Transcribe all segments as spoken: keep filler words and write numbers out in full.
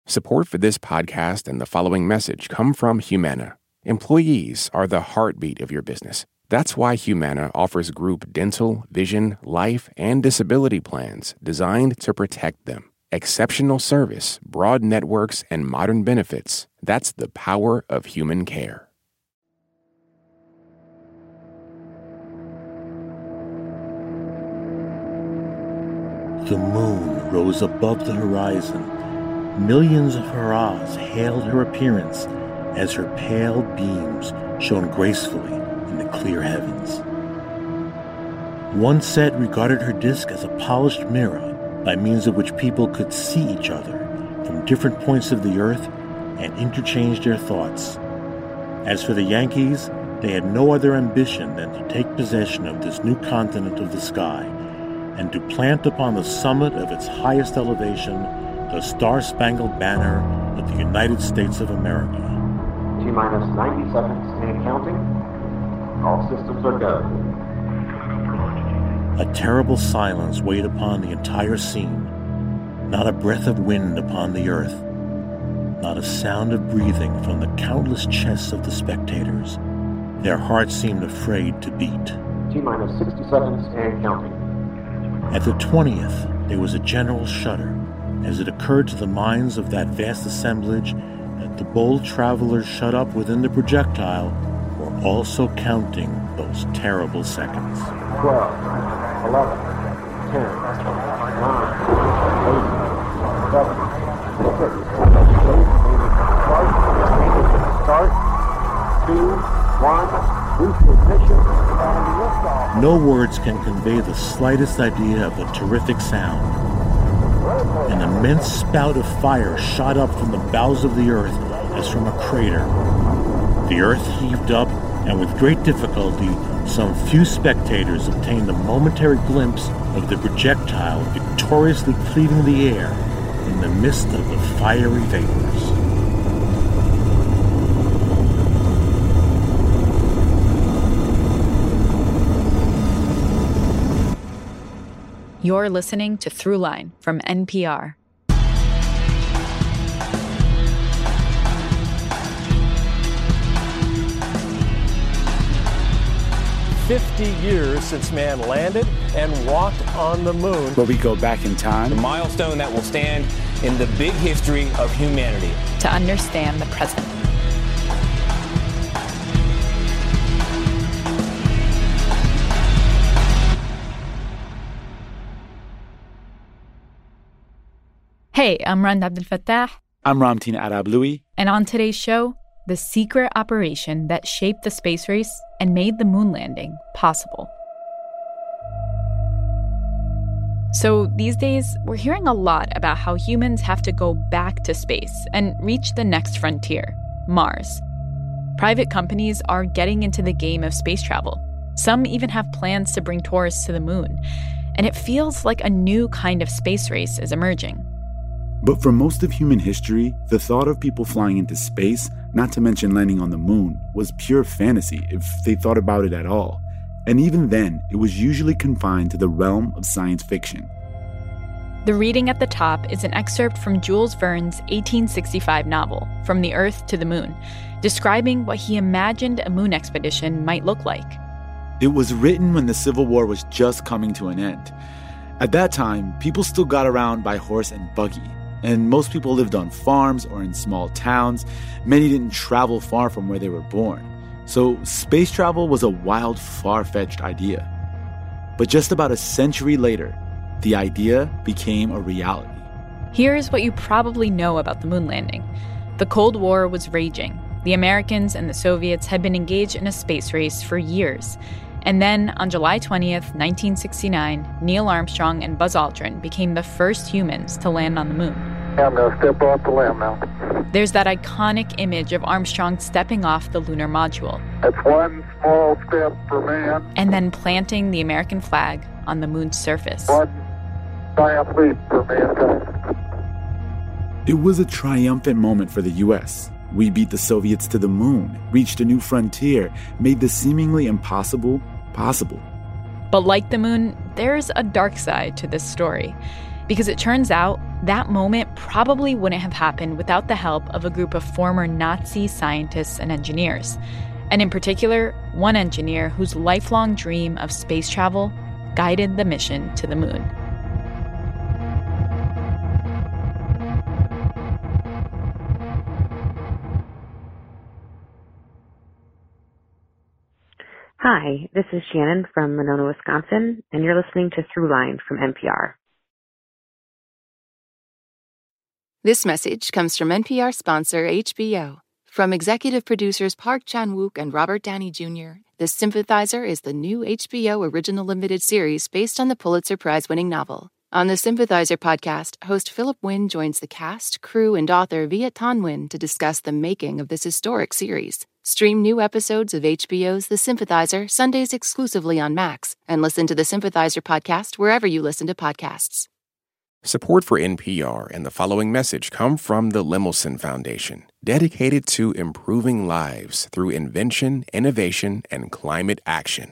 Support for this podcast and the following message come from Humana. Employees are the heartbeat of your business. That's why Humana offers group dental, vision, life, and disability plans designed to protect them. Exceptional service, broad networks, and modern benefits. That's the power of human care. The moon rose above the horizon. Millions of hurrahs hailed her appearance as her pale beams shone gracefully in the clear heavens. One set regarded her disk as a polished mirror by means of which people could see each other from different points of the earth and interchange their thoughts. As for the Yankees, they had no other ambition than to take possession of this new continent of the sky and to plant upon the summit of its highest elevation the Star-Spangled Banner of the United States of America. T-minus ninety seconds and counting. All systems are go. A terrible silence weighed upon the entire scene. Not a breath of wind upon the earth. Not a sound of breathing from the countless chests of the spectators. Their hearts seemed afraid to beat. T-minus sixty seconds and counting. At the twentieth, there was a general shudder, as it occurred to the minds of that vast assemblage that the bold travelers shut up within the projectile were also counting those terrible seconds. twelve, eleven, ten, nine, eight, seven, six, start, start, two, one, boost ignition, and liftoff. No words can convey the slightest idea of the terrific sound. An immense spout of fire shot up from the bowels of the earth as from a crater. The earth heaved up, and with great difficulty, some few spectators obtained a momentary glimpse of the projectile victoriously cleaving the air in the midst of the fiery vapors. You're listening to Throughline from N P R. Fifty years since man landed and walked on the moon. Where we go back in time. A milestone that will stand in the big history of humanity. To understand the present. Hey, I'm Rand Abdelfattah. I'm Ramtin Arablouei. And on today's show, the secret operation that shaped the space race and made the moon landing possible. So these days, we're hearing a lot about how humans have to go back to space and reach the next frontier, Mars. Private companies are getting into the game of space travel. Some even have plans to bring tourists to the moon. And it feels like a new kind of space race is emerging. But for most of human history, the thought of people flying into space, not to mention landing on the moon, was pure fantasy if they thought about it at all. And even then, it was usually confined to the realm of science fiction. The reading at the top is an excerpt from Jules Verne's eighteen sixty-five novel, From the Earth to the Moon, describing what he imagined a moon expedition might look like. It was written when the Civil War was just coming to an end. At that time, people still got around by horse and buggy. And most people lived on farms or in small towns. Many didn't travel far from where they were born. So space travel was a wild, far-fetched idea. But just about a century later, the idea became a reality. Here's what you probably know about the moon landing. The Cold War was raging. The Americans and the Soviets had been engaged in a space race for years. And then, on July twentieth, nineteen sixty-nine, Neil Armstrong and Buzz Aldrin became the first humans to land on the moon. I'm going to step off the limb now. There's that iconic image of Armstrong stepping off the lunar module. That's one small step for man. And then planting the American flag on the moon's surface. One giant leap for mankind. It was a triumphant moment for the U S. We beat the Soviets to the moon, reached a new frontier, made the seemingly impossible possible. But like the moon, there's a dark side to this story. Because it turns out that moment probably wouldn't have happened without the help of a group of former Nazi scientists and engineers. And in particular, one engineer whose lifelong dream of space travel guided the mission to the moon. Hi, this is Shannon from Monona, Wisconsin, and you're listening to Throughline from N P R. This message comes from N P R sponsor H B O. From executive producers Park Chan-wook and Robert Downey Junior, The Sympathizer is the new H B O original limited series based on the Pulitzer Prize-winning novel. On the Sympathizer podcast, host Philip Wynn joins the cast, crew, and author Viet Thanh Nguyen to discuss the making of this historic series. Stream new episodes of H B O's The Sympathizer Sundays exclusively on Max, and listen to the Sympathizer podcast wherever you listen to podcasts. Support for N P R and the following message come from the Lemelson Foundation, dedicated to improving lives through invention, innovation, and climate action.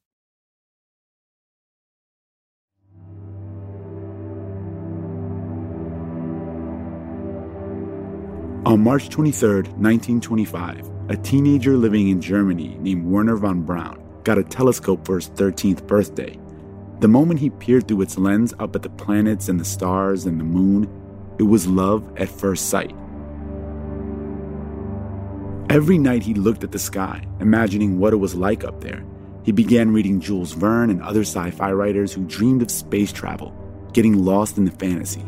On March twenty-third, nineteen twenty-five, a teenager living in Germany named Werner von Braun got a telescope for his thirteenth birthday. The moment he peered through its lens up at the planets and the stars and the moon, it was love at first sight. Every night he looked at the sky, imagining what it was like up there. He began reading Jules Verne and other sci-fi writers who dreamed of space travel, getting lost in the fantasy.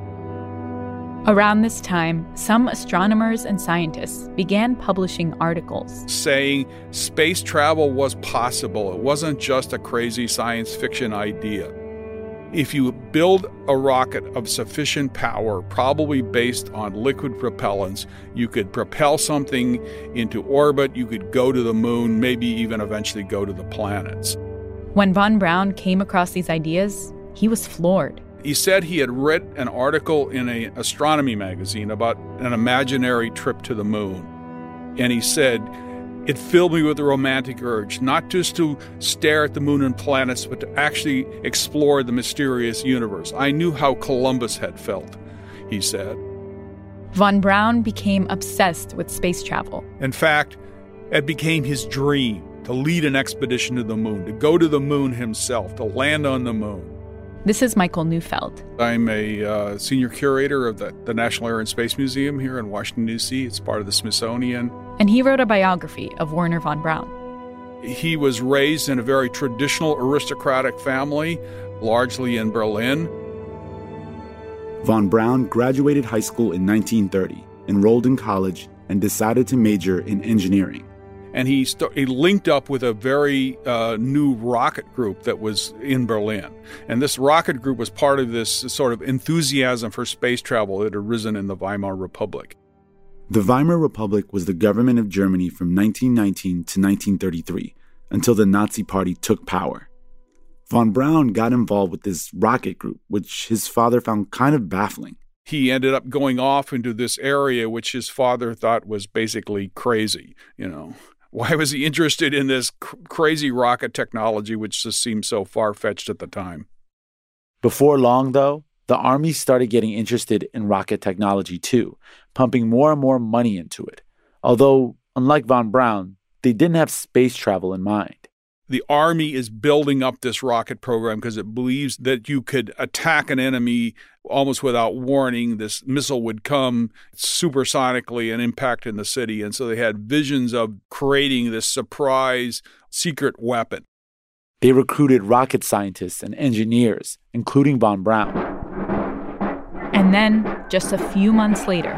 Around this time, some astronomers and scientists began publishing articles saying space travel was possible. It wasn't just a crazy science fiction idea. If you build a rocket of sufficient power, probably based on liquid propellants, you could propel something into orbit, you could go to the moon, maybe even eventually go to the planets. When von Braun came across these ideas, he was floored. He said he had read an article in an astronomy magazine about an imaginary trip to the moon. And he said, it filled me with a romantic urge, not just to stare at the moon and planets, but to actually explore the mysterious universe. I knew how Columbus had felt, he said. Von Braun became obsessed with space travel. In fact, it became his dream to lead an expedition to the moon, to go to the moon himself, to land on the moon. This is Michael Neufeld. I'm a uh, senior curator of the, the National Air and Space Museum here in Washington, D C It's part of the Smithsonian. And he wrote a biography of Werner von Braun. He was raised in a very traditional aristocratic family, largely in Berlin. Von Braun graduated high school in nineteen thirty, enrolled in college, and decided to major in engineering. And he, st- he linked up with a very uh, new rocket group that was in Berlin. And this rocket group was part of this sort of enthusiasm for space travel that had arisen in the Weimar Republic. The Weimar Republic was the government of Germany from nineteen nineteen to nineteen thirty-three, until the Nazi Party took power. Von Braun got involved with this rocket group, which his father found kind of baffling. He ended up going off into this area which his father thought was basically crazy, you know. Why was he interested in this cr- crazy rocket technology, which just seemed so far-fetched at the time? Before long, though, the Army started getting interested in rocket technology too, pumping more and more money into it. Although, unlike von Braun, they didn't have space travel in mind. The Army is building up this rocket program because it believes that you could attack an enemy almost without warning. This missile would come supersonically and impact in the city. And so they had visions of creating this surprise secret weapon. They recruited rocket scientists and engineers, including von Braun. And then, just a few months later,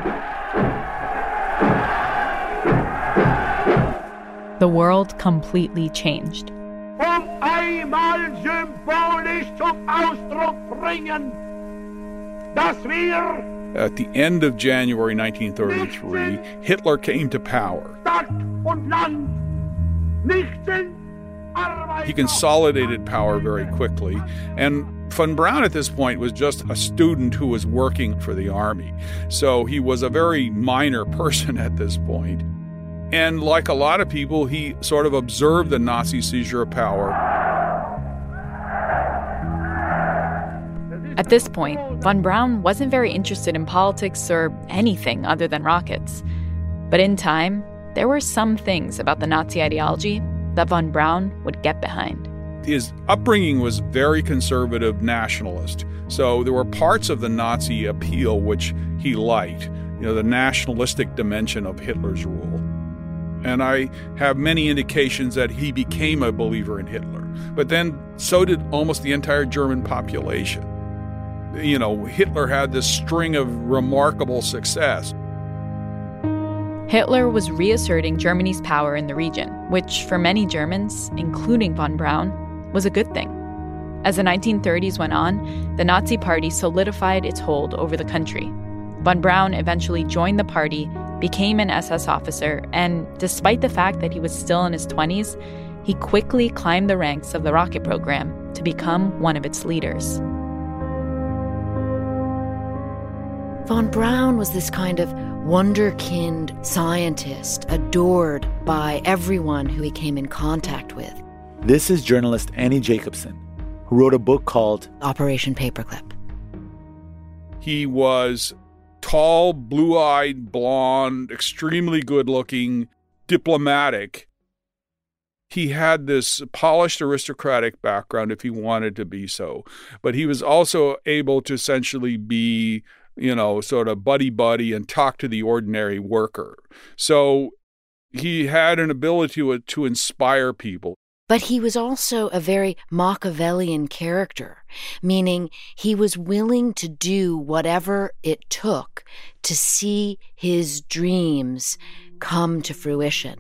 the world completely changed. Um einmal symbolisch zum Ausdruck bringen, dass wir At the end of January nineteen thirty-three, Hitler came to power. Stadt und Land nicht sind Arbeiter. He consolidated power very quickly, and von Braun at this point was just a student who was working for the army. So he was a very minor person at this point. And like a lot of people, he sort of observed the Nazi seizure of power. At this point, von Braun wasn't very interested in politics or anything other than rockets. But in time, there were some things about the Nazi ideology that von Braun would get behind. His upbringing was very conservative nationalist. So there were parts of the Nazi appeal which he liked, you know, the nationalistic dimension of Hitler's rule. And I have many indications that he became a believer in Hitler. But then so did almost the entire German population. You know, Hitler had this string of remarkable success. Hitler was reasserting Germany's power in the region, which for many Germans, including von Braun, was a good thing. As the nineteen thirties went on, the Nazi Party solidified its hold over the country. Von Braun eventually joined the party, became an S S officer, and despite the fact that he was still in his twenties, he quickly climbed the ranks of the rocket program to become one of its leaders. Von Braun was this kind of wunderkind scientist, adored by everyone who he came in contact with. This is journalist Annie Jacobson, who wrote a book called Operation Paperclip. He was tall, blue-eyed, blonde, extremely good-looking, diplomatic. He had this polished aristocratic background if he wanted to be so. But he was also able to essentially be, you know, sort of buddy-buddy and talk to the ordinary worker. So he had an ability to, to inspire people. But he was also a very Machiavellian character, meaning he was willing to do whatever it took to see his dreams come to fruition.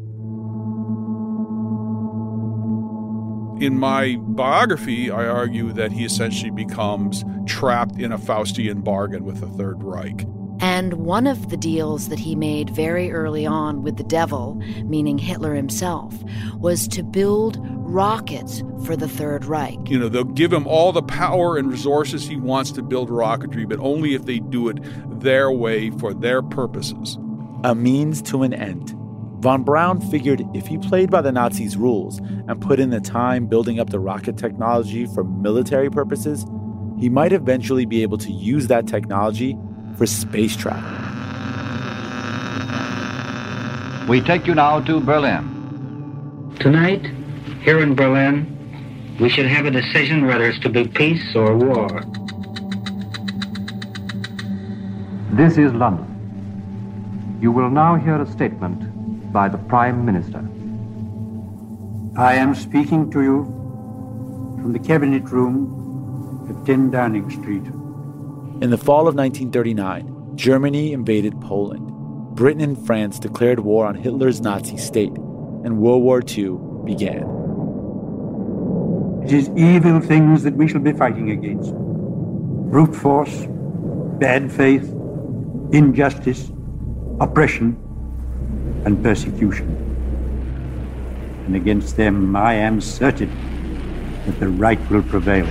In my biography, I argue that he essentially becomes trapped in a Faustian bargain with the Third Reich. And one of the deals that he made very early on with the devil, meaning Hitler himself, was to build rockets for the Third Reich. You know, they'll give him all the power and resources he wants to build rocketry, but only if they do it their way for their purposes. A means to an end. Von Braun figured if he played by the Nazis' rules and put in the time building up the rocket technology for military purposes, he might eventually be able to use that technology for space travel. We take you now to Berlin. Tonight, here in Berlin, we should have a decision whether it's to be peace or war. This is London. You will now hear a statement by the Prime Minister. I am speaking to you from the Cabinet Room at ten Downing Street. In the fall of nineteen thirty-nine, Germany invaded Poland. Britain and France declared war on Hitler's Nazi state, and World War Two began. It is evil things that we shall be fighting against. Brute force, bad faith, injustice, oppression, and persecution. And against them I am certain that the right will prevail.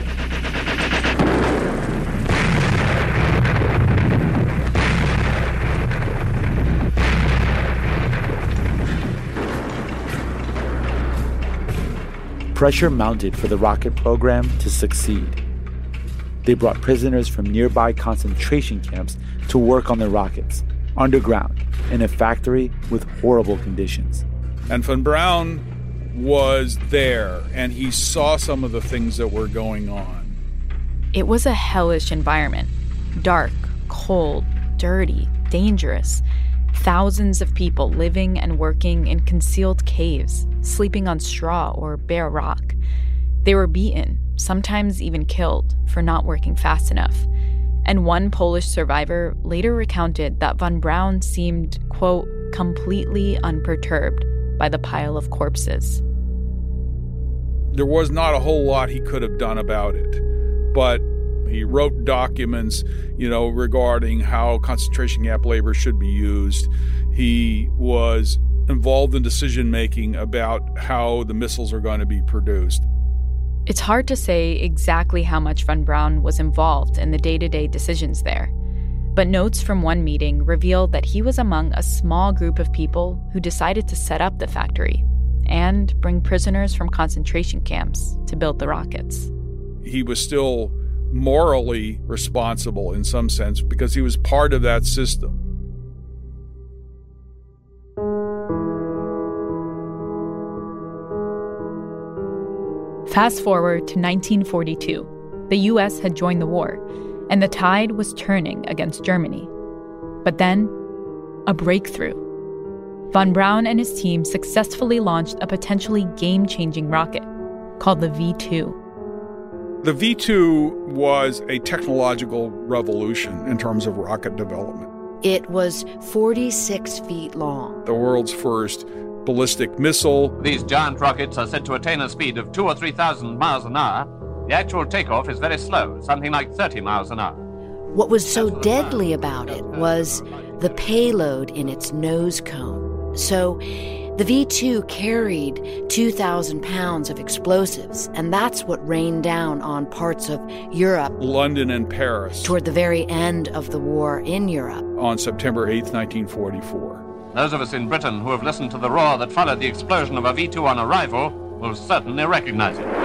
Pressure mounted for the rocket program to succeed. They brought prisoners from nearby concentration camps to work on the rockets, underground, in a factory with horrible conditions. And von Braun was there, and he saw some of the things that were going on. It was a hellish environment. Dark, cold, dirty, dangerous. Thousands of people living and working in concealed caves, sleeping on straw or bare rock. They were beaten, sometimes even killed, for not working fast enough. And one Polish survivor later recounted that von Braun seemed, quote, completely unperturbed by the pile of corpses. There was not a whole lot he could have done about it, but he wrote documents, you know, regarding how concentration camp labor should be used. He was involved in decision-making about how the missiles are going to be produced. It's hard to say exactly how much von Braun was involved in the day-to-day decisions there, but notes from one meeting revealed that he was among a small group of people who decided to set up the factory and bring prisoners from concentration camps to build the rockets. He was still morally responsible in some sense because he was part of that system. Fast forward to nineteen forty-two. The U S had joined the war, and the tide was turning against Germany. But then, a breakthrough. Von Braun and his team successfully launched a potentially game-changing rocket called the V two. The V two was a technological revolution in terms of rocket development. It was forty-six feet long. The world's first ballistic missile. These giant rockets are said to attain a speed of two or three thousand miles an hour. The actual takeoff is very slow, something like thirty miles an hour. What was so deadly about it was the payload in its nose cone. So the V two carried two thousand pounds of explosives, and that's what rained down on parts of Europe. London and Paris. Toward the very end of the war in Europe. On September eighth, nineteen forty-four. Those of us in Britain who have listened to the roar that followed the explosion of a V two on arrival will certainly recognize it.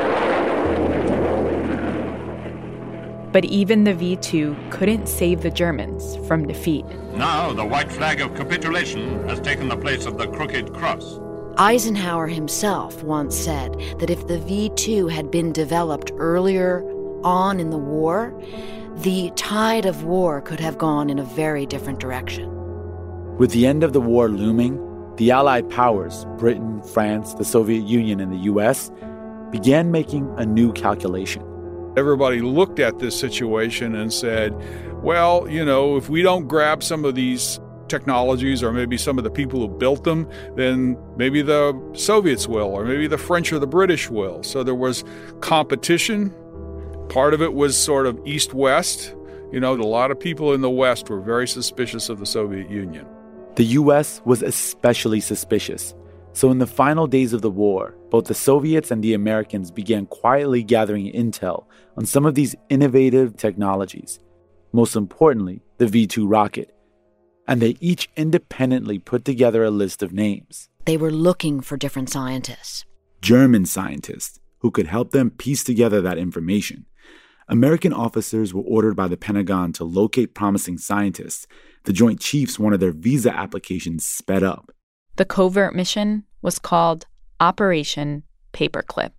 But even the V two couldn't save the Germans from defeat. Now the white flag of capitulation has taken the place of the crooked cross. Eisenhower himself once said that if the V two had been developed earlier on in the war, the tide of war could have gone in a very different direction. With the end of the war looming, the Allied powers, Britain, France, the Soviet Union, and the U S, began making a new calculation. Everybody looked at this situation and said, well, you know, if we don't grab some of these technologies or maybe some of the people who built them, then maybe the Soviets will, or maybe the French or the British will. So there was competition. Part of it was sort of east-west. You know, a lot of people in the West were very suspicious of the Soviet Union. The U S was especially suspicious. So in the final days of the war, both the Soviets and the Americans began quietly gathering intel on some of these innovative technologies, most importantly, the V two rocket. And they each independently put together a list of names. They were looking for different scientists. German scientists who could help them piece together that information. American officers were ordered by the Pentagon to locate promising scientists. The Joint Chiefs wanted their visa applications sped up. The covert mission was called Operation Paperclip.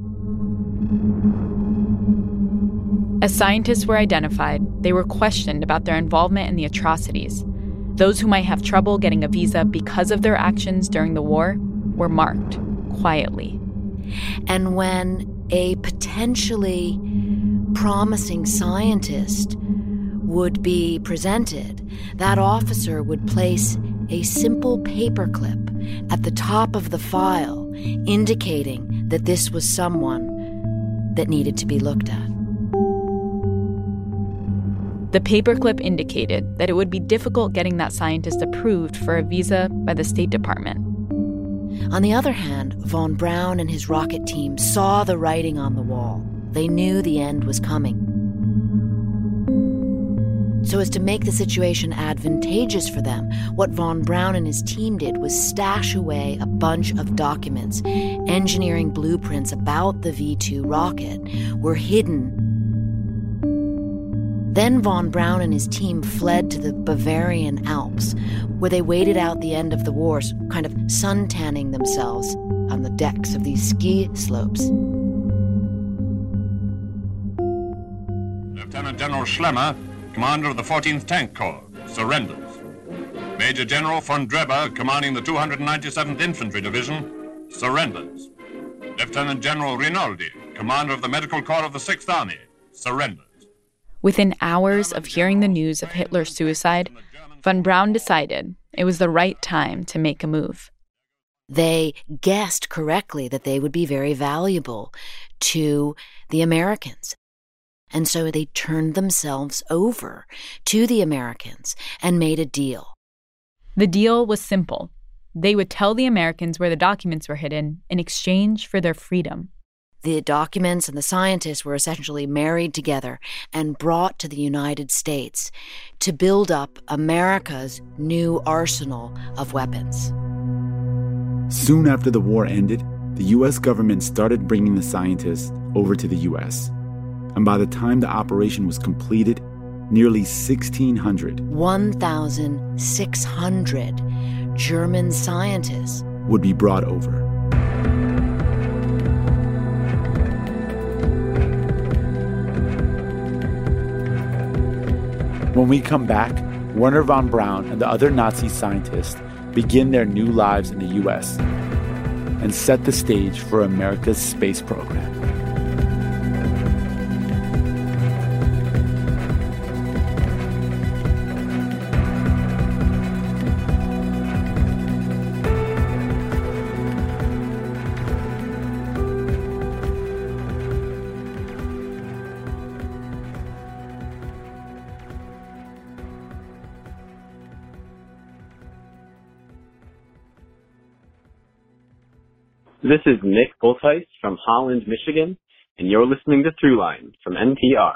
As scientists were identified, they were questioned about their involvement in the atrocities. Those who might have trouble getting a visa because of their actions during the war were marked quietly. And when a potentially promising scientist would be presented, that officer would place a simple paperclip at the top of the file, indicating that this was someone that needed to be looked at. The paperclip indicated that it would be difficult getting that scientist approved for a visa by the State Department. On the other hand, von Braun and his rocket team saw the writing on the wall. They knew the end was coming. So as to make the situation advantageous for them, what von Braun and his team did was stash away a bunch of documents. Engineering blueprints about the V two rocket were hidden. Then von Braun and his team fled to the Bavarian Alps, where they waited out the end of the war, kind of sun-tanning themselves on the decks of these ski slopes. Lieutenant General Schlemmer, commander of the fourteenth Tank Corps, surrenders. Major General von Dreber, commanding the two hundred ninety-seventh Infantry Division, surrenders. Lieutenant General Rinaldi, commander of the Medical Corps of the sixth Army, surrenders. Within hours of hearing the news of Hitler's suicide, von Braun decided it was the right time to make a move. They guessed correctly that they would be very valuable to the Americans. And so they turned themselves over to the Americans and made a deal. The deal was simple. They would tell the Americans where the documents were hidden in exchange for their freedom. The documents and the scientists were essentially married together and brought to the United States to build up America's new arsenal of weapons. Soon after the war ended, the U S government started bringing the scientists over to the U S. And by the time the operation was completed, nearly sixteen hundred one thousand six hundred German scientists would be brought over. When we come back, Wernher von Braun and the other Nazi scientists begin their new lives in the U S and set the stage for America's space program. This is Nick Bultheis from Holland, Michigan, and you're listening to Throughline from N P R.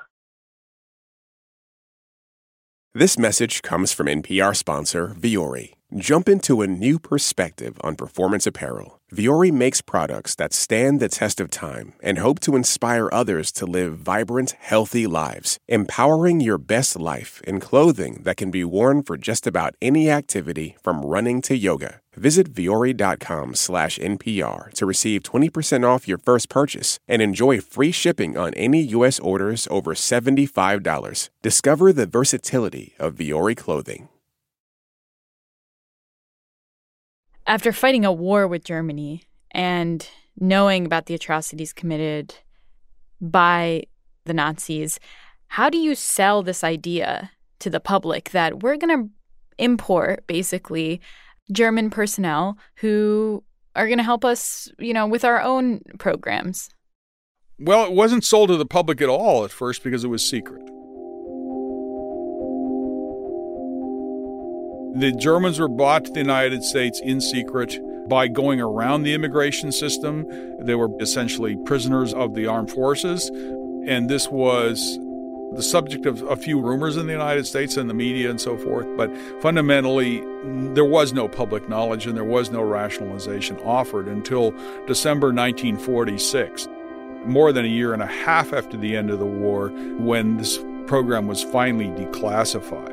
This message comes from N P R sponsor Vuori. Jump into a new perspective on performance apparel. Vuori makes products that stand the test of time and hope to inspire others to live vibrant, healthy lives, empowering your best life in clothing that can be worn for just about any activity from running to yoga. Visit Vuori.com slash NPR to receive twenty percent off your first purchase and enjoy free shipping on any U S orders over seventy-five dollars. Discover the versatility of Vuori clothing. After fighting a war with Germany and knowing about the atrocities committed by the Nazis, how do you sell this idea to the public that we're going to import, basically, German personnel who are going to help us, you know, with our own programs? Well, it wasn't sold to the public at all at first because it was secret. The Germans were brought to the United States in secret by going around the immigration system. They were essentially prisoners of the armed forces, and this was the subject of a few rumors in the United States and the media and so forth. But fundamentally, there was no public knowledge and there was no rationalization offered until December nineteen forty-six, more than a year and a half after the end of the war, when this program was finally declassified.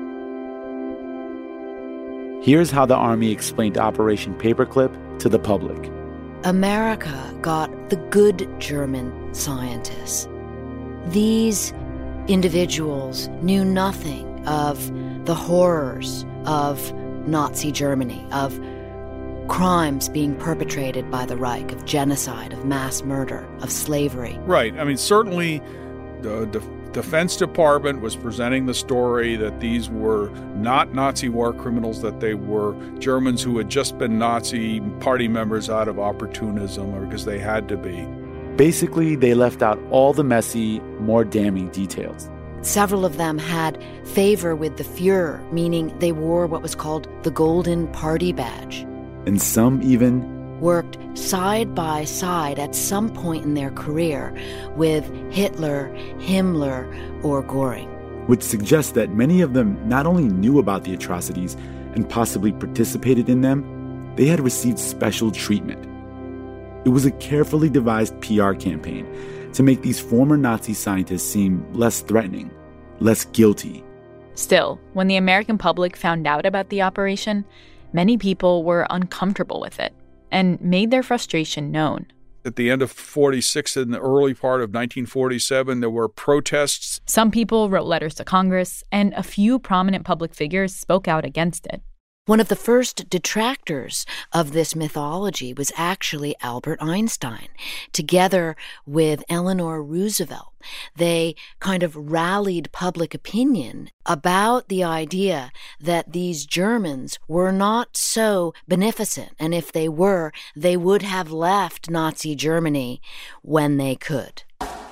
Here's how the Army explained Operation Paperclip to the public. America got the good German scientists. These individuals knew nothing of the horrors of Nazi Germany, of crimes being perpetrated by the Reich, of genocide, of mass murder, of slavery. Right. I mean, certainly the Def- Defense Department was presenting the story that these were not Nazi war criminals, that they were Germans who had just been Nazi party members out of opportunism or because they had to be. Basically, they left out all the messy, more damning details. Several of them had favor with the Fuhrer, meaning they wore what was called the Golden Party Badge. And some even worked side by side at some point in their career with Hitler, Himmler, or Göring. Which suggests that many of them not only knew about the atrocities and possibly participated in them, they had received special treatment. It was a carefully devised P R campaign to make these former Nazi scientists seem less threatening, less guilty. Still, when the American public found out about the operation, many people were uncomfortable with it and made their frustration known. At the end of forty-six and the early part of nineteen forty-seven, there were protests. Some people wrote letters to Congress, and a few prominent public figures spoke out against it. One of the first detractors of this mythology was actually Albert Einstein. Together with Eleanor Roosevelt, they kind of rallied public opinion about the idea that these Germans were not so beneficent, and if they were, they would have left Nazi Germany when they could.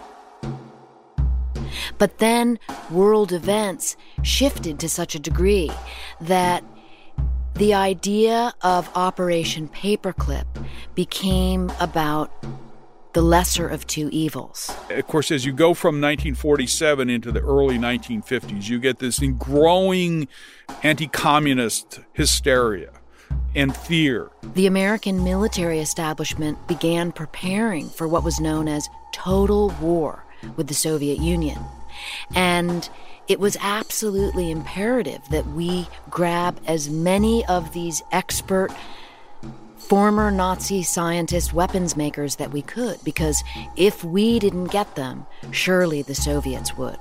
But then world events shifted to such a degree that the idea of Operation Paperclip became about the lesser of two evils. Of course, as you go from nineteen forty-seven into the early nineteen fifties, you get this growing anti-communist hysteria and fear. The American military establishment began preparing for what was known as total war with the Soviet Union. And it was absolutely imperative that we grab as many of these expert former Nazi scientist weapons makers that we could, because if we didn't get them, surely the Soviets would.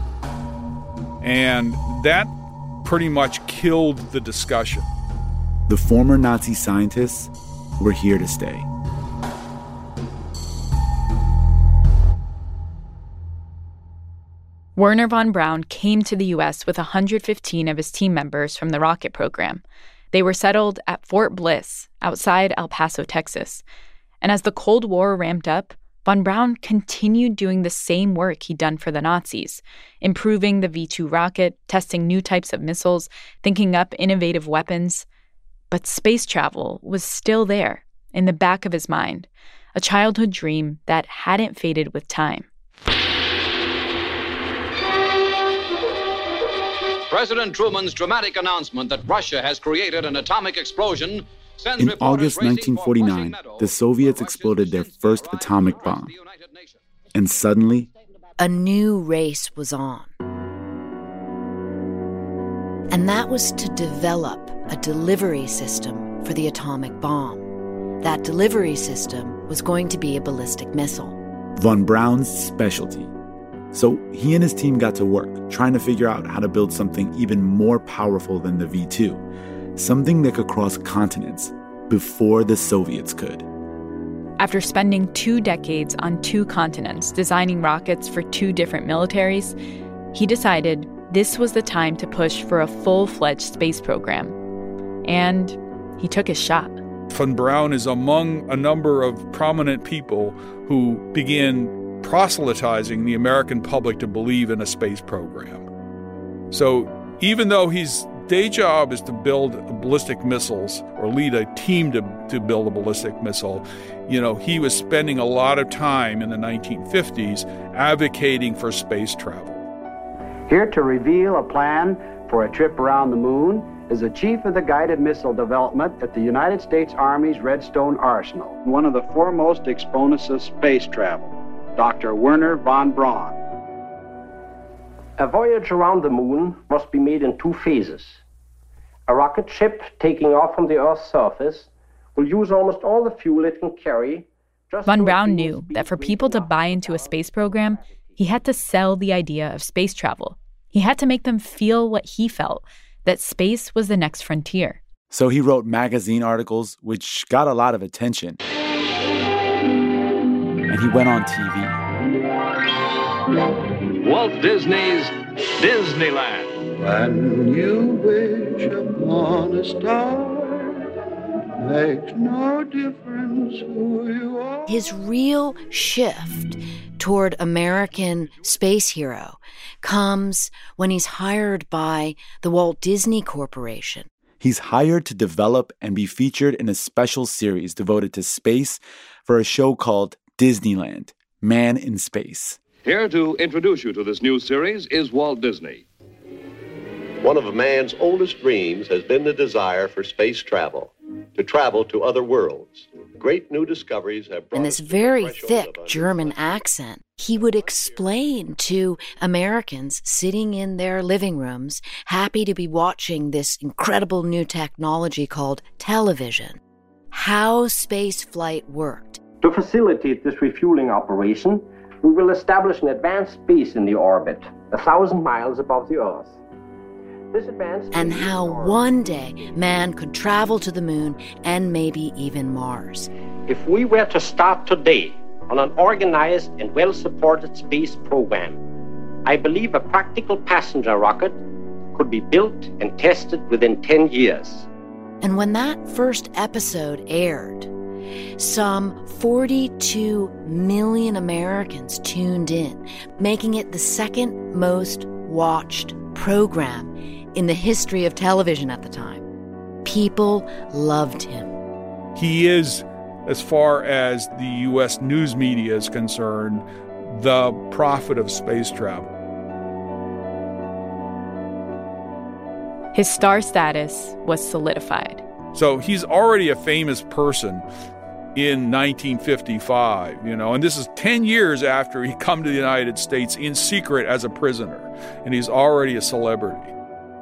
And that pretty much killed the discussion. The former Nazi scientists were here to stay. Wernher von Braun came to the U S with one hundred fifteen of his team members from the rocket program. They were settled at Fort Bliss, outside El Paso, Texas. And as the Cold War ramped up, von Braun continued doing the same work he'd done for the Nazis, improving the V two rocket, testing new types of missiles, thinking up innovative weapons. But space travel was still there, in the back of his mind, a childhood dream that hadn't faded with time. President Truman's dramatic announcement that Russia has created an atomic explosion sends In August nineteen forty-nine, the Soviets exploded their first atomic bomb. And suddenly, a new race was on. And that was to develop a delivery system for the atomic bomb. That delivery system was going to be a ballistic missile. Von Braun's specialty. So he and his team got to work, trying to figure out how to build something even more powerful than the V two, something that could cross continents before the Soviets could. After spending two decades on two continents designing rockets for two different militaries, he decided this was the time to push for a full-fledged space program. And he took his shot. Von Braun is among a number of prominent people who began proselytizing the American public to believe in a space program. So even though his day job is to build ballistic missiles or lead a team to, to build a ballistic missile, you know, he was spending a lot of time in the nineteen fifties advocating for space travel. Here to reveal a plan for a trip around the moon is the chief of the guided missile development at the United States Army's Redstone Arsenal, one of the foremost exponents of space travel, Doctor Wernher von Braun. A voyage around the moon must be made in two phases. A rocket ship taking off from the Earth's surface will use almost all the fuel it can carry. Von Braun knew that for people to buy into a space program, he had to sell the idea of space travel. He had to make them feel what he felt, that space was the next frontier. So he wrote magazine articles, which got a lot of attention. And he went on T V. Walt Disney's Disneyland. When you wish upon a star, makes no difference who you are. His real shift toward American space hero comes when he's hired by the Walt Disney Corporation. He's hired to develop and be featured in a special series devoted to space for a show called Disneyland, Man in Space. Here to introduce you to this new series is Walt Disney. One of man's oldest dreams has been the desire for space travel, to travel to other worlds. Great new discoveries have brought in this very thick German accent, he would explain to Americans sitting in their living rooms, happy to be watching this incredible new technology called television, how space flight worked. To facilitate this refueling operation, we will establish an advanced base in the orbit, a thousand miles above the Earth. This advanced and how one day man could travel to the moon and maybe even Mars. If we were to start today on an organized and well-supported space program, I believe a practical passenger rocket could be built and tested within ten years. And when that first episode aired, some forty-two million Americans tuned in, making it the second most watched program in the history of television at the time. People loved him. He is, as far as the U S news media is concerned, the prophet of space travel. His star status was solidified. So he's already a famous person, in nineteen fifty-five, you know, and this is ten years after he come to the United States in secret as a prisoner, and he's already a celebrity.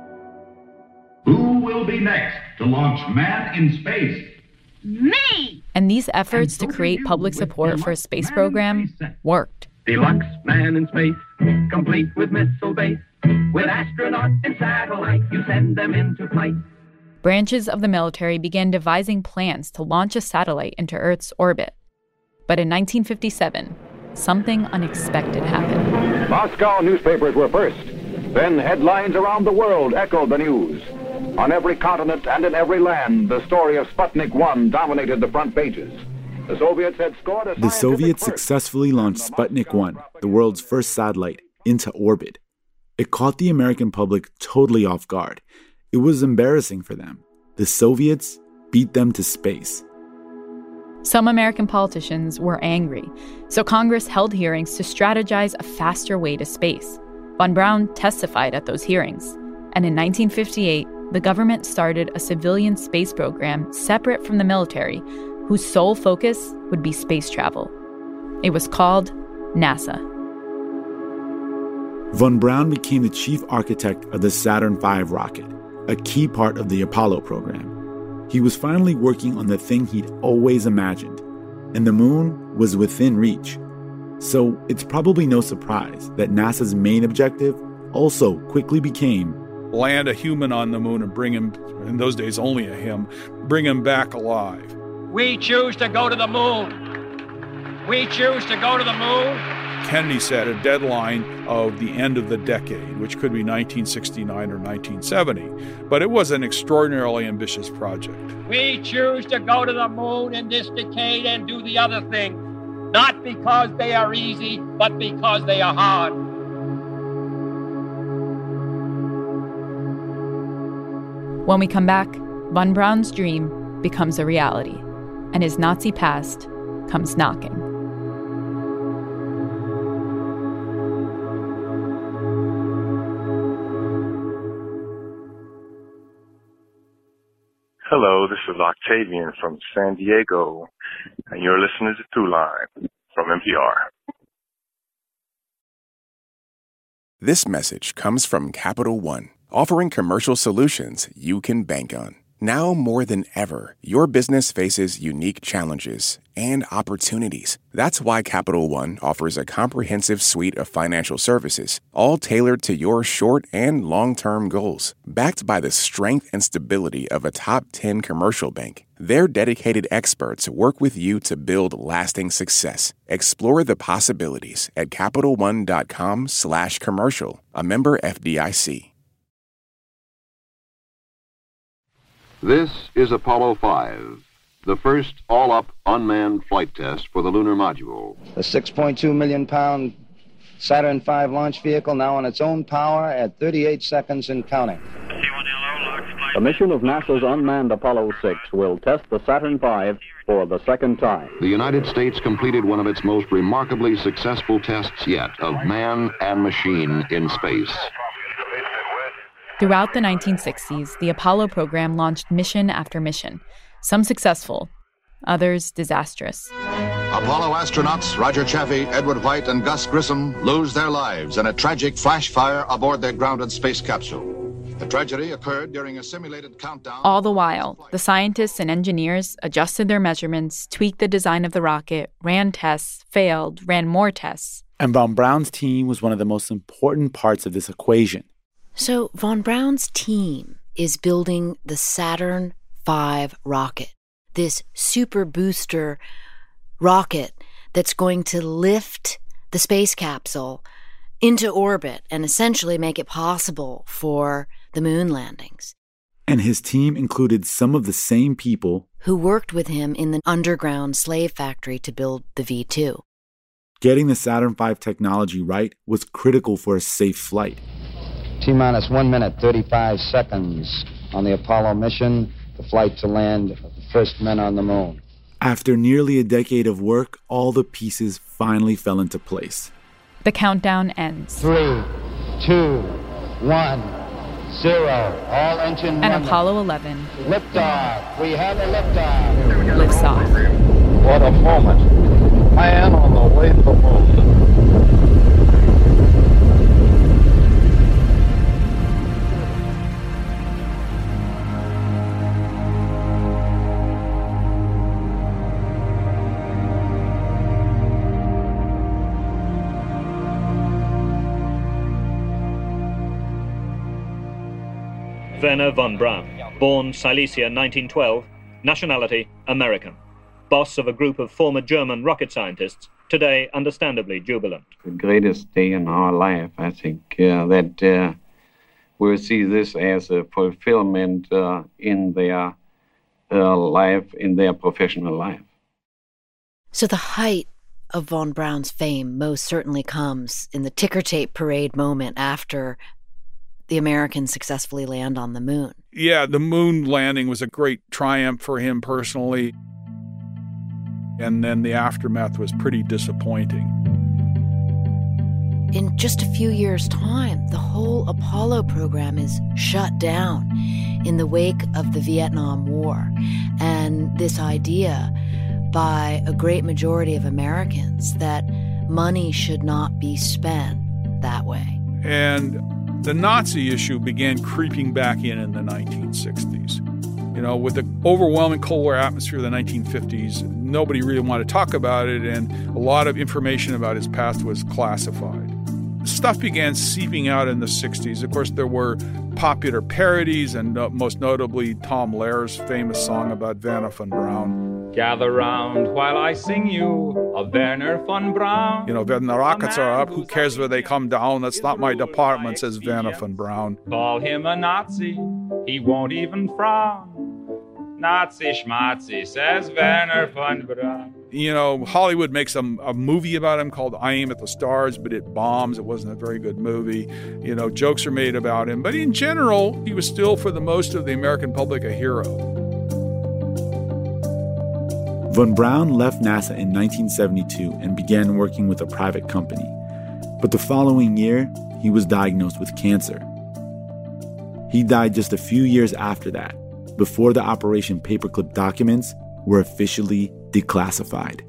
Who will be next to launch man in space? Me! And these efforts to create public support for a space program worked. Deluxe man in space, complete with missile base. With astronaut and satellite, you send them into flight. Branches of the military began devising plans to launch a satellite into Earth's orbit. But in nineteen fifty-seven, something unexpected happened. Moscow newspapers were first. Then headlines around the world echoed the news. On every continent and in every land, the story of Sputnik one dominated the front pages. The Soviets had scored a The Soviets successfully launched Sputnik one, the world's first satellite, into orbit. It caught the American public totally off guard. It was embarrassing for them. The Soviets beat them to space. Some American politicians were angry, so Congress held hearings to strategize a faster way to space. Von Braun testified at those hearings. And in nineteen fifty-eight, the government started a civilian space program separate from the military, whose sole focus would be space travel. It was called NASA. Von Braun became the chief architect of the Saturn five rocket, a key part of the Apollo program. He was finally working on the thing he'd always imagined, and the moon was within reach. So it's probably no surprise that NASA's main objective also quickly became land a human on the moon and bring him, in those days only a him, bring him back alive. We choose to go to the moon. We choose to go to the moon. Kennedy set a deadline of the end of the decade, which could be nineteen sixty-nine or nineteen seventy. But it was an extraordinarily ambitious project. We choose to go to the moon in this decade and do the other things, not because they are easy, but because they are hard. When we come back, Von Braun's dream becomes a reality, and his Nazi past comes knocking. Hello, this is Octavian from San Diego, and you're listening to Throughline from N P R. This message comes from Capital One, offering commercial solutions you can bank on. Now more than ever, your business faces unique challenges and opportunities. That's why Capital One offers a comprehensive suite of financial services, all tailored to your short and long-term goals. Backed by the strength and stability of a top ten commercial bank, their dedicated experts work with you to build lasting success. Explore the possibilities at CapitalOne.com slash commercial, a member F D I C. This is Apollo five, the first all-up unmanned flight test for the lunar module. The six point two million pound Saturn five launch vehicle now on its own power at thirty-eight seconds and counting. The mission of NASA's unmanned Apollo six will test the Saturn five for the second time. The United States completed one of its most remarkably successful tests yet of man and machine in space. Throughout the nineteen sixties, the Apollo program launched mission after mission, some successful, others disastrous. Apollo astronauts Roger Chaffee, Edward White, and Gus Grissom lose their lives in a tragic flash fire aboard their grounded space capsule. The tragedy occurred during a simulated countdown. All the while, the scientists and engineers adjusted their measurements, tweaked the design of the rocket, ran tests, failed, ran more tests. And Von Braun's team was one of the most important parts of this equation. So Von Braun's team is building the Saturn five rocket, this super booster rocket that's going to lift the space capsule into orbit and essentially make it possible for the moon landings. And his team included some of the same people who worked with him in the underground slave factory to build the V two. Getting the Saturn five technology right was critical for a safe flight. T-minus one minute, thirty-five seconds on the Apollo mission, the flight to land of the first men on the moon. After nearly a decade of work, all the pieces finally fell into place. The countdown ends. Three, two, one, zero. All engine and Apollo eleven liftoff. We have a liftoff. Lifts off. What a moment. Man on the way to the moon. Wernher von Braun, born Silesia nineteen twelve, nationality American. Boss of a group of former German rocket scientists, today understandably jubilant. The greatest day in our life, I think, uh, that uh, we'll see this as a fulfillment uh, in their uh, life, in their professional life. So the height of von Braun's fame most certainly comes in the ticker tape parade moment after the Americans successfully land on the moon. Yeah, the moon landing was a great triumph for him personally. And then the aftermath was pretty disappointing. In just a few years' time, the whole Apollo program is shut down in the wake of the Vietnam War. And this idea by a great majority of Americans that money should not be spent that way. And the Nazi issue began creeping back in in the nineteen sixties. You know, with the overwhelming Cold War atmosphere of the nineteen fifties, nobody really wanted to talk about it, and a lot of information about his past was classified. Stuff began seeping out in the sixties. Of course, there were popular parodies, and uh, most notably Tom Lehrer's famous song about Wernher von Braun. Gather round while I sing you a Wernher von Braun. You know, when the rockets are up, who cares where they come down? That's not my department, says Wernher von Braun. Call him a Nazi, he won't even frown. Nazi schmazi, says Wernher von Braun. You know, Hollywood makes a, a movie about him called I Aim at the Stars, but it bombs. It wasn't a very good movie. You know, jokes are made about him. But in general, he was still, for the most of the American public, a hero. Von Braun left NASA in nineteen seventy-two and began working with a private company. But the following year, he was diagnosed with cancer. He died just a few years after that, before the Operation Paperclip documents were officially declassified.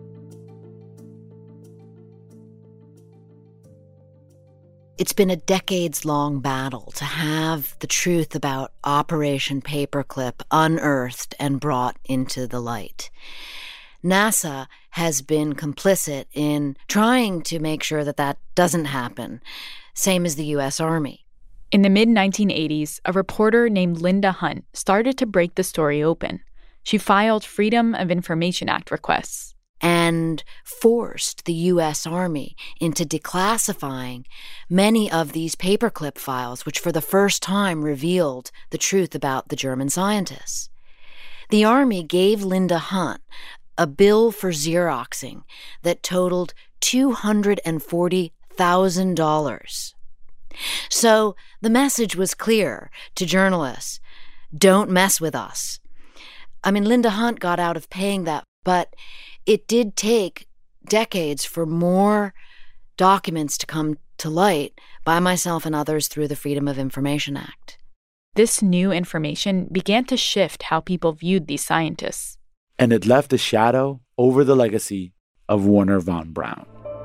It's been a decades-long battle to have the truth about Operation Paperclip unearthed and brought into the light. NASA has been complicit in trying to make sure that that doesn't happen, same as the U S Army. In the mid nineteen eighties, a reporter named Linda Hunt started to break the story open. She filed Freedom of Information Act requests. And forced the U S Army into declassifying many of these paperclip files, which for the first time revealed the truth about the German scientists. The Army gave Linda Hunt a bill for Xeroxing that totaled two hundred forty thousand dollars. So the message was clear to journalists: don't mess with us. I mean, Linda Hunt got out of paying that, but it did take decades for more documents to come to light by myself and others through the Freedom of Information Act. This new information began to shift how people viewed these scientists. And it left a shadow over the legacy of Wernher von Braun.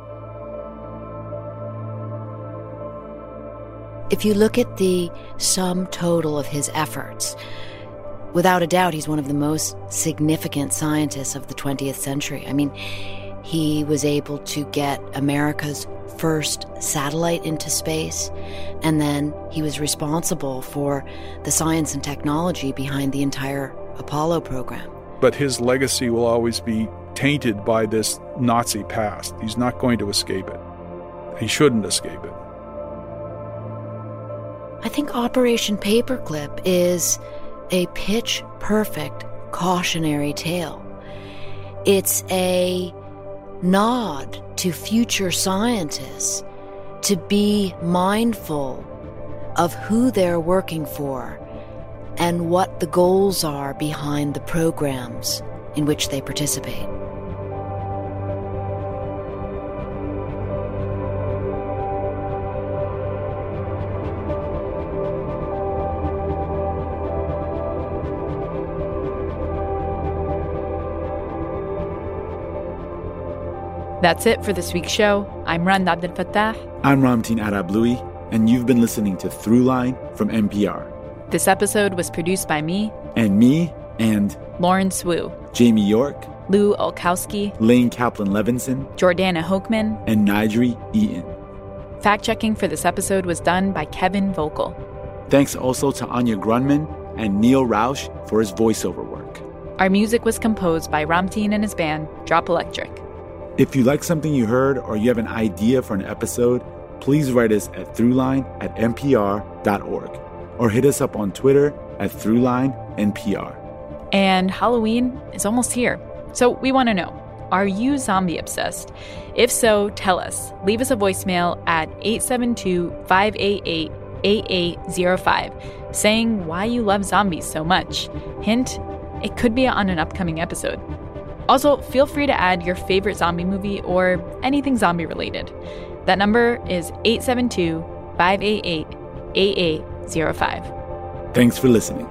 If you look at the sum total of his efforts, without a doubt, he's one of the most significant scientists of the twentieth century. I mean, he was able to get America's first satellite into space, and then he was responsible for the science and technology behind the entire Apollo program. But his legacy will always be tainted by this Nazi past. He's not going to escape it. He shouldn't escape it. I think Operation Paperclip is a pitch-perfect cautionary tale. It's a nod to future scientists to be mindful of who they're working for and what the goals are behind the programs in which they participate. That's it for this week's show. I'm Rand Abdel Fattah. I'm Ramteen Arablouei, and you've been listening to Throughline from N P R. This episode was produced by me. And me, and... Lawrence Wu. Jamie York. Lou Olkowski. Lane Kaplan-Levinson. Jordana Hochman. And Nigri Eaton. Fact-checking for this episode was done by Kevin Vogel. Thanks also to Anya Grunman and Neil Rausch for his voiceover work. Our music was composed by Ramteen and his band, Drop Electric. If you like something you heard or you have an idea for an episode, please write us at throughline at n p r dot org or hit us up on Twitter at throughlinenpr. And Halloween is almost here. So we want to know, are you zombie obsessed? If so, tell us. Leave us a voicemail at eight seven two, five eight eight, eight eight zero five saying why you love zombies so much. Hint, it could be on an upcoming episode. Also, feel free to add your favorite zombie movie or anything zombie related. That number is eight seven two, five eight eight, eight eight zero five. Thanks for listening.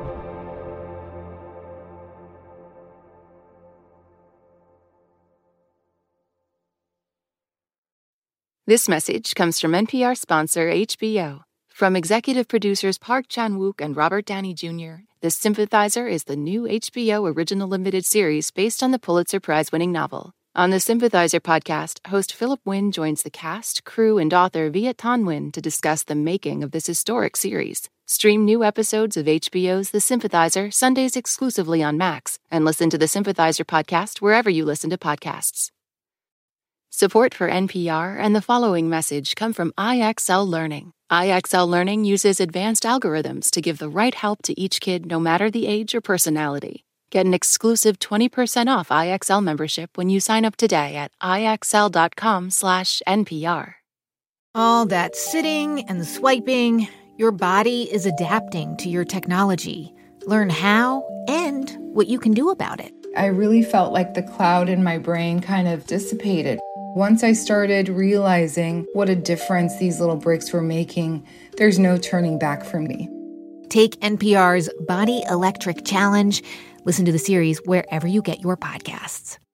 This message comes from N P R sponsor H B O. From executive producers Park Chan-wook and Robert Downey Junior, The Sympathizer is the new H B O original limited series based on the Pulitzer Prize-winning novel. On the Sympathizer podcast, host Philip Wynn joins the cast, crew, and author Viet Thanh Nguyen to discuss the making of this historic series. Stream new episodes of H B O's The Sympathizer Sundays exclusively on Max, and listen to the Sympathizer podcast wherever you listen to podcasts. Support for N P R and the following message come from I X L Learning. I X L Learning uses advanced algorithms to give the right help to each kid no matter the age or personality. Get an exclusive twenty percent off I X L membership when you sign up today at ixl.com slash NPR. All that sitting and swiping, your body is adapting to your technology. Learn how and what you can do about it. I really felt like the cloud in my brain kind of dissipated. Once I started realizing what a difference these little breaks were making, there's no turning back for me. Take N P R's Body Electric Challenge. Listen to the series wherever you get your podcasts.